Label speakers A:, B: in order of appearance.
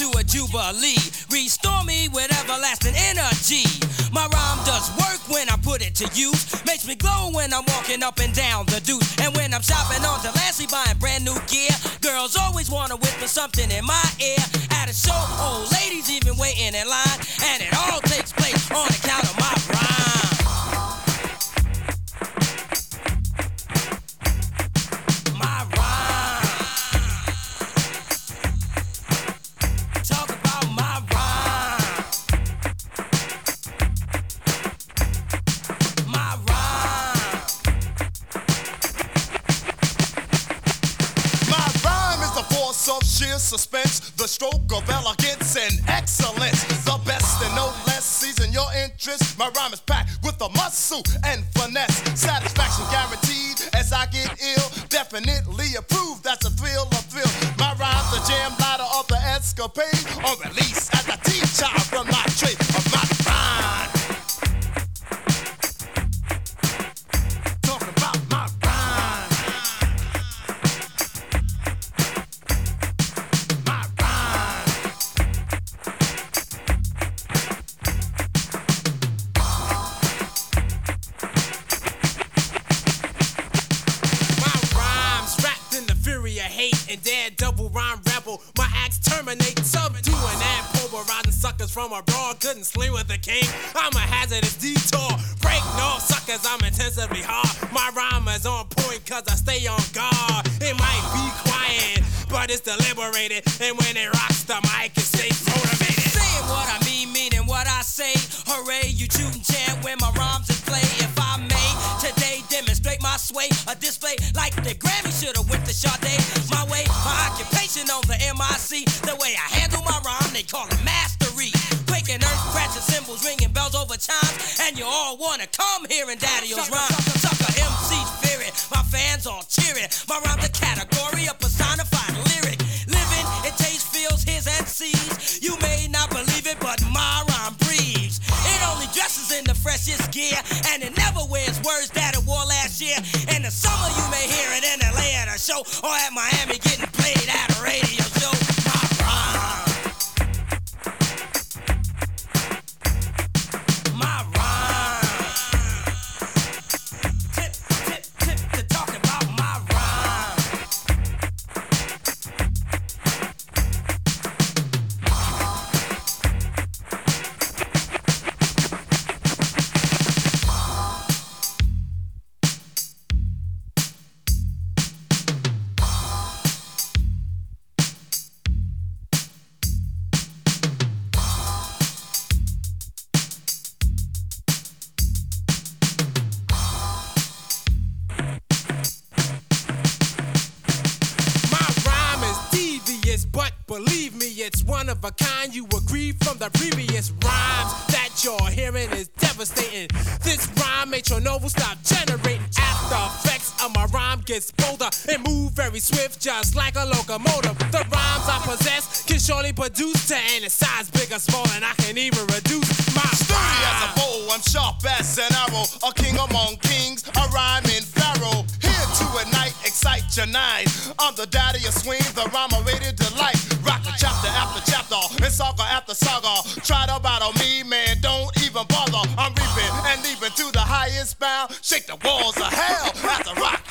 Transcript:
A: to a jubilee. Restore me with everlasting energy. My rhyme does work when I put it to use. Makes me glow when I'm walking up and down the deuce. And when I'm shopping on Delancey buying brand new gear, girls always wanna whisper something in my ear. At a show, old ladies even waiting in line. And it all takes place on account of my rhyme. My rhyme. Talk about my rhyme. My rhyme.
B: My rhyme is the force of sheer suspense, the stroke of elegance and excellence. The best and no less, season your interest. My rhyme is packed with the muscle and finesse. Satisfaction guaranteed as I get ill. Definitely approved, that's a thrill of thrill. My rhyme's the jam ladder of the escapade. On release as I teach out from my trade of my rhyme. Talk about my rhyme. My rhyme.
C: My rhymes wrapped in the fury of hate and dead double rhyme rebel. My acts terminate, subduing and pulverizing suckers from abroad. Couldn't sling with the king. I'm a hazardous detour. Break no suckers, I'm intensively hard. My rhyme is on point cause I stay on guard. It might be quiet, but it's deliberated. And when it rocks the mic, it stays motivated.
A: Saying what I mean, meaning what I say. Hooray, you shoot and chant when my rhymes in play. If I may, today demonstrate my sway. A display like the Grammy should've went to Sade. My way, my occupation on the MIC. The way I handle my rhyme, they call it mastery. Quaking earth, crashing cymbals, ringing bells over chimes. And you all wanna come hearing Daddy-O's rhyme. Sucker MCs fear it, my fans all cheering. My rhyme's a category, a personified lyric. Living, it tastes, feels, hears, and sees. You may not believe it, but my rhyme breathes. It only dresses in the freshest gear, and it never wears words that it wore last year. In the summer, you may hear it in LA at a show, or at Miami getting played at a radio show. My rhyme. My rhyme. Tip, tip, tip to talk about my rhyme.
C: My rhyme is devious, but believe me, it's one of a kind. You agree from the previous rhymes that you're hearing is devastating. This rhyme made your novel stop generating. After effects of my rhyme gets bolder and move very swift, just like a locomotive. The rhymes I possess can surely produce to any size, big or small, and I can even reduce my
B: Sturdy as a
C: rhyme.
B: bow, I'm sharp as an arrow. A king among kings, a rhyming pharaoh. Here to ignite, excite your nine. I'm the daddy of swing, the rhyme rated delight. Rock a chapter after chapter, and saga after saga. Try to battle me, man, don't even bother. I'm reaping and leaping to the highest bound. Shake the walls of hell as I rock